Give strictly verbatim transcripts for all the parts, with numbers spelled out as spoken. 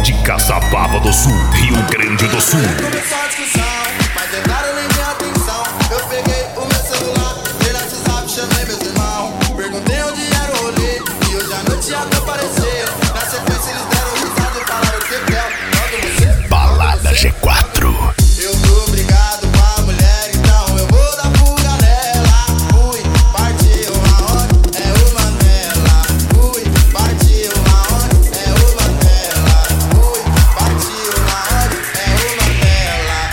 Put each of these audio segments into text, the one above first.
de Caçapava do Sul, Rio Grande do Sul. Começou a discussão, mas tentaram nem minha atenção. Eu peguei o meu celular, dei no WhatsApp, chamei meus irmãos. Perguntei onde era o rolê e hoje à noite ia me aparecer. Na sequência eles deram risada e falaram que quer. Logo você, Balada G quatro. eu tô obrigado com a mulher, então eu vou dar fuga nela. Fui, partiu aonde? É o Mandela. Fui, partiu aonde? É o Mandela. Fui, partiu aonde? É o Mandela.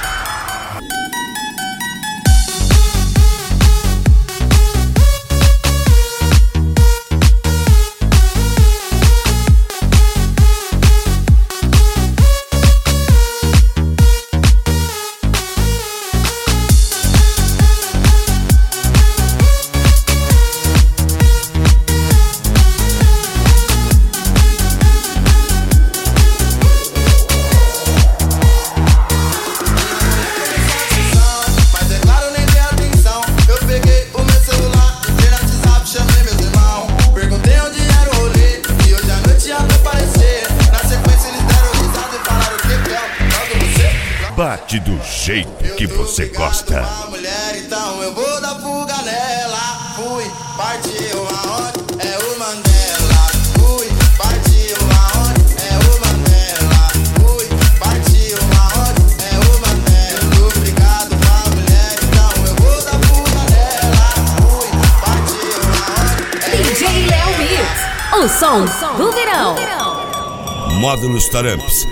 Mas é claro, nem dei atenção. Eu peguei o meu celular, dei no WhatsApp, chamei meus irmãos. Perguntei onde era o rolê e hoje à noite ia me aparecer. Na sequência eles deram risada e falaram que quer. Logo você, Bate do jeito que você gosta. com a mulher, então eu vou dar fuga nela. Fui, partiu aonde? É o Mandela. Fui, partiu aonde? É o Mandela. Fui, partiu aonde? É o Mandela. Eu tô obrigado com a mulher, então eu vou dar fuga nela. Fui, partiu aonde? É D J Léo Mix, o som do verão. Módulos Taramps.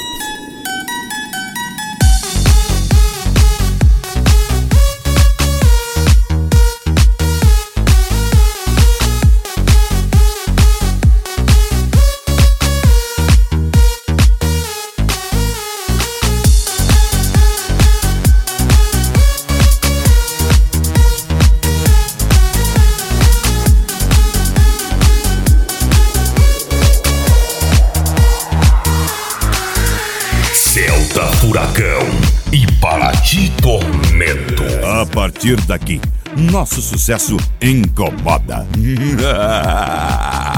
Celta Furacão e Paraty Tormento. A partir daqui, nosso sucesso incomoda.